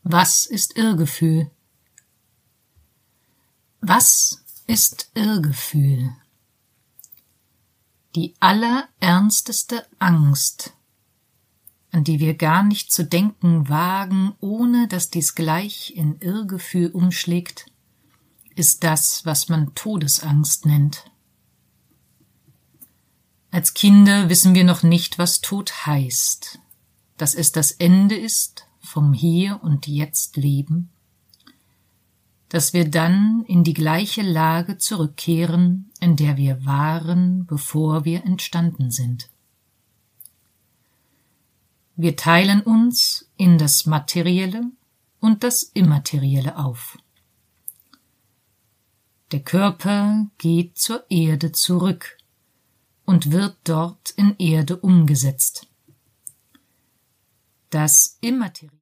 Was ist Irrgefühl? Was ist Irrgefühl? Die allerernsteste Angst, an die wir gar nicht zu denken wagen, ohne dass dies gleich in Irrgefühl umschlägt, ist das, was man Todesangst nennt. Als Kinder wissen wir noch nicht, was Tod heißt, dass es das Ende ist vom Hier und Jetzt Leben, dass wir dann in die gleiche Lage zurückkehren, in der wir waren, bevor wir entstanden sind. Wir teilen uns in das Materielle und das Immaterielle auf. Der Körper geht zur Erde zurück und wird dort in Erde umgesetzt. Das Immaterielle